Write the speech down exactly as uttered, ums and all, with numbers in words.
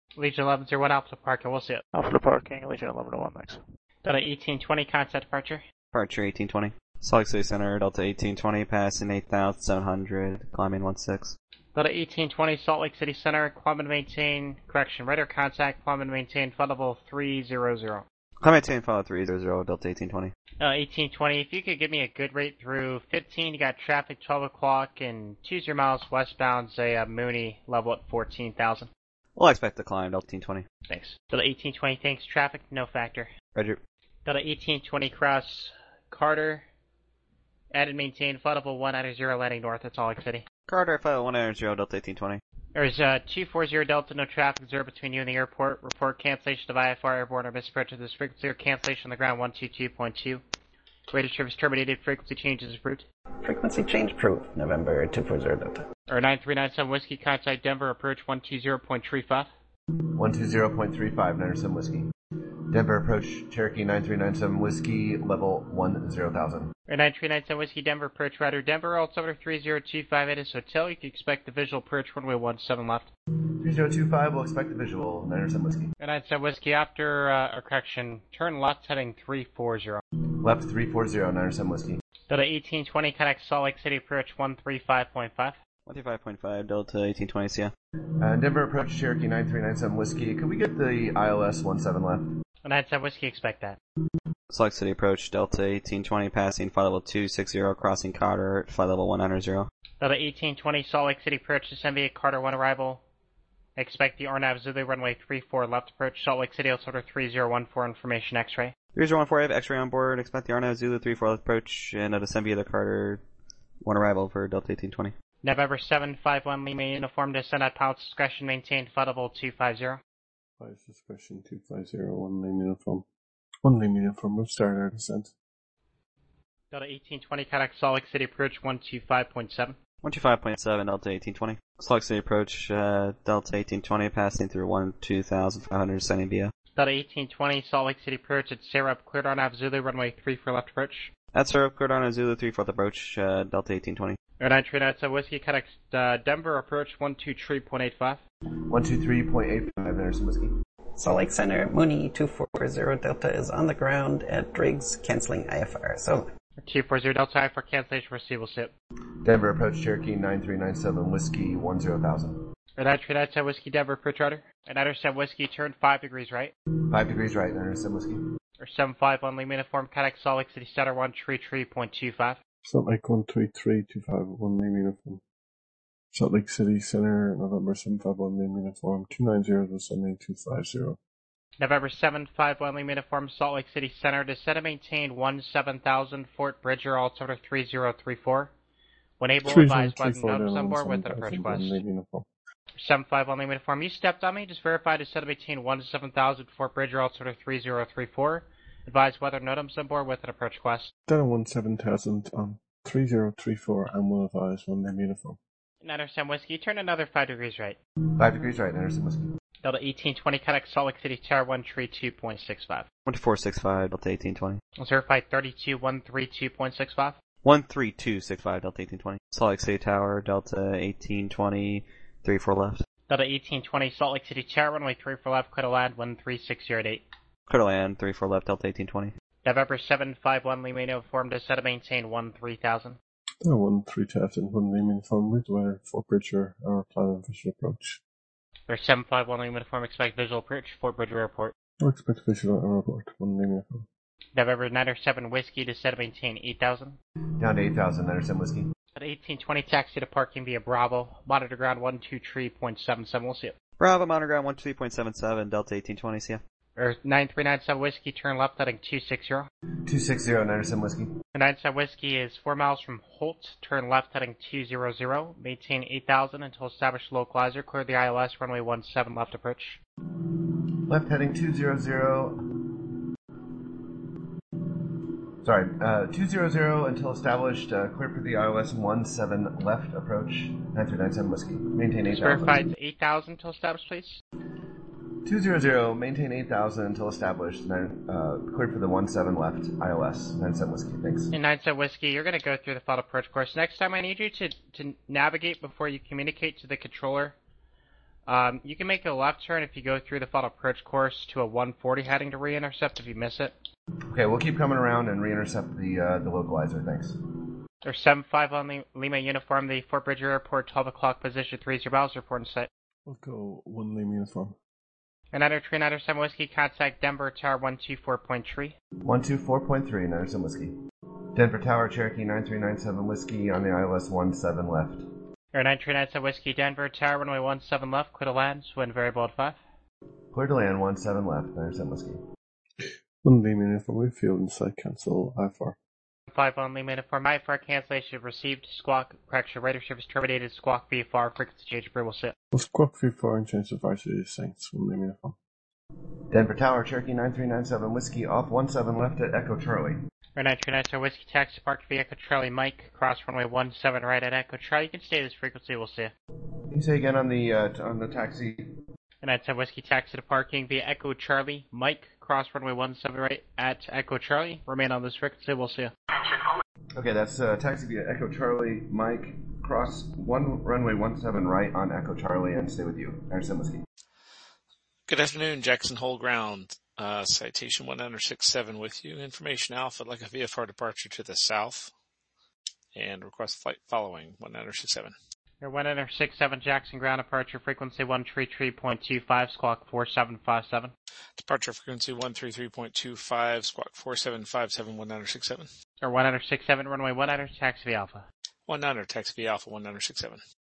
Legion eleven zero one Alpha Parking, we'll see it. Alpha Parking, Legion eleven oh one, thanks. Delta eighteen twenty, contact departure. Departure eighteen twenty. Salt Lake City Center, Delta eighteen twenty, passing eight thousand seven hundred, climbing one six. Delta eighteen twenty, Salt Lake City Center, climb and maintain, correction, radar contact, climb and maintain, flight level three zero zero. Climb maintain, flight three zero zero, Delta eighteen twenty. Uh, eighteen twenty, if you could give me a good rate through fifteen, you got traffic twelve o'clock, and two zero miles westbound, say uh, Mooney, level at fourteen thousand. We'll expect to climb, Delta eighteen twenty. Thanks. Delta eighteen twenty, thanks, traffic, no factor. Roger. Delta eighteen twenty, cross Carter, add and maintain, flight level one nine zero, landing north at Salt Lake City. Carter, flight one nine zero, Delta eighteen twenty. There's uh, two forty Delta, no traffic, zero between you and the airport. Report cancellation of I F R airborne or misapproach of this frequency or cancellation on the ground one two two point two. Radio service terminated, frequency change is approved. Frequency change approved, November two four zero Delta. Or nine three nine seven Whiskey, contact Denver, approach one two zero point three five. one two zero point three five, nine seven Whiskey. Denver approach, Cherokee nine three nine seven Whiskey, level one zero thousand. Or nine three nine seven Whiskey, Denver, approach Rider Denver, altimeter three zero two five at his hotel. You can expect the visual approach runway one seven left. three zero two five, we'll expect the visual, nine seven Whiskey. Or nine seven Whiskey, after, uh, or correction, turn left heading three four zero. Left three four zero, nine seven Whiskey. Delta eighteen twenty, connect Salt Lake City, approach one three five point five. one two five point five, Delta eighteen twenty, see ya. Uh, Denver approach, Cherokee nine three nine seven Whiskey. Could we get the I L S one seven left? nine seven Whiskey, expect that. Salt Lake City approach, Delta eighteen twenty, passing flight level two six zero, crossing Carter, flight level one nine zero. Delta eighteen twenty, Salt Lake City approach, S M B Carter one arrival. Expect the R NAV Zulu runway three four left approach, Salt Lake City, altimeter three zero one four, information X-ray. three zero one four, I have X-ray on board, expect the R NAV Zulu three four left approach, and at assembly the Carter one arrival for Delta eighteen twenty. November seven five one, Lima uniform, descend at pilot's discretion, maintain flight level two five zero. Pilot's discretion two five zero, one lane uniform. One lane uniform, we'll start our descent. Delta eighteen twenty, connect Salt Lake City approach one two five point seven. one two five point seven, Delta eighteen twenty. Salt Lake City approach, uh, Delta eighteen twenty, passing through one two thousand five hundred, sending via. Delta eighteen twenty, Salt Lake City approach at Syrup, cleared R NAV Zulu runway three four left approach. That's Syrup, cleared on a Zulu three four approach, uh, Delta eighteen twenty. Air nine three nine seven Whiskey, connect uh, Denver approach one two three point eight five. one two three point eight five, nine seven Whiskey. Salt Lake Center, Mooney two four zero Delta is on the ground at Driggs, canceling I F R. So two four zero Delta, I for cancellation, receive will sit. Denver approach, Cherokee nine three nine seven Whiskey, one zero thousand. Air nine three nine seven Whiskey, Denver approach rudder. Air nine seven Whiskey, turn five degrees right. five degrees right, nine seven Whiskey. Or seven five one Lima uniform, connect Salt Lake City Center one three three point two five. Salt Lake one three three two five, one lane uniform. Salt Lake City Center, November seven five one lane uniform, two nine zero to seven eight two five zero. November seven five one Lima uniform, Salt Lake City Center, descend and maintain one seven thousand, Fort Bridger, altimeter three zero three four. When able, advise weapon notice on board with an approach quest. seven five one Lima uniform, you stepped on me, just verify descend and maintain one seven thousand, Fort Bridger, altimeter three zero three four. Advise weather NOTAMs on board with an approach quest. Delta one seven thousand on three zero three four and will advise one name uniform. nine seven Whiskey, turn another five degrees right. five degrees right, nine seven Whiskey. Delta eighteen twenty, connect Salt Lake City Tower one three two point six five. one two four six five, Delta eighteen twenty. Certified thirty-two one three two point six five. one three two six five, Delta eighteen twenty. Salt Lake City Tower, Delta eighteen twenty, three four left. Delta eighteen twenty, Salt Lake City Tower, runway three four left, clear to land one three six zero eight. Clear to land, three four left, Delta eighteen twenty. November seven five one, Lima uniform, descend and maintain one three thousand. Delta one three thousand, one lane uniform, with weather, Fort Bridger, our plan and visual approach. Or seven five one, Lima uniform, expect visual approach, Fort Bridger Airport. Or expect visual at our report, one lane uniform. November nine seven Whiskey, descend and maintain eight thousand. Down to eight thousand, nine seven Whiskey. At eighteen twenty, taxi to parking via Bravo, monitor ground one two three point seven seven, we'll see it. Bravo, monitor ground one two three point seven seven, Delta eighteen twenty, see ya. Or nine three nine seven Whiskey, turn left heading two six zero. two six zero, nine seven Whiskey. nine seven Whiskey is four miles from Holt, turn left heading two zero zero, maintain eight thousand until established localizer, clear the I L S, runway one seven left approach. Left heading two zero zero. Sorry, uh, two zero zero until established, uh, clear for the I L S one seven left approach, nine three nine seven Whiskey. Maintain eight thousand. Verified eight thousand until established, please. two zero zero, maintain eight thousand until established, nine, uh, cleared for the one seven left, I L S, nine seven Whiskey, thanks. In nine seven Whiskey, you're going to go through the final approach course. Next time I need you to, to navigate before you communicate to the controller Um, you can make a left turn if you go through the final approach course to a one forty heading to re-intercept if you miss it. Okay, we'll keep coming around and re-intercept the uh, the localizer, thanks. There's seven five on Lima uniform, the Fort Bridger Airport, twelve o'clock position, three zero miles, report in sight. We'll go one Lima uniform. Another three nine seven Whiskey, contact Denver Tower one two four point three. one two four point three, nine seven Whiskey. Denver Tower, Cherokee nine three nine seven Whiskey on the I L S one seven left. Air nine three nine seven Whiskey, Denver Tower, runway one seven left, clear to land, wind variable at five. Clear to land, one seven left, nine seven Whiskey. one Lima uniform, we field inside, cancel I four. five on Lima uniform, I four cancellation received, squawk, correction, radar service terminated, squawk V F R, frequency change, approval set. We'll squawk V four and change the varsity to Saints, one Lima uniform. Denver Tower, Cherokee nine three nine seven Whiskey, off one seven left at Echo Charlie. Air nine three nine seven Whiskey, taxi park via Echo Charlie Mike, cross runway one seven right at Echo Charlie. You can stay this frequency, we'll see. Can you say again on the uh, t- on the taxi? Air nine seven Whiskey, taxi to parking via Echo Charlie Mike, cross runway one seven right at Echo Charlie. Remain on this frequency, we'll see. Okay, that's uh, taxi via Echo Charlie Mike, cross one runway one seven right on Echo Charlie and stay with you. nine seven Whiskey. Good afternoon, Jackson Hole Ground. Uh, citation one nine six seven with you. Information Alpha, like a V F R departure to the south. And request flight following one nine six seven. Air one nine six seven Jackson Ground, departure frequency one three three point two five, squawk four seven five seven. Departure frequency one three three point two five, squawk four seven five seven, one nine six seven. Air one nine six seven, runway one nine, taxi V Alpha. one nine, taxi V Alpha one nine six seven.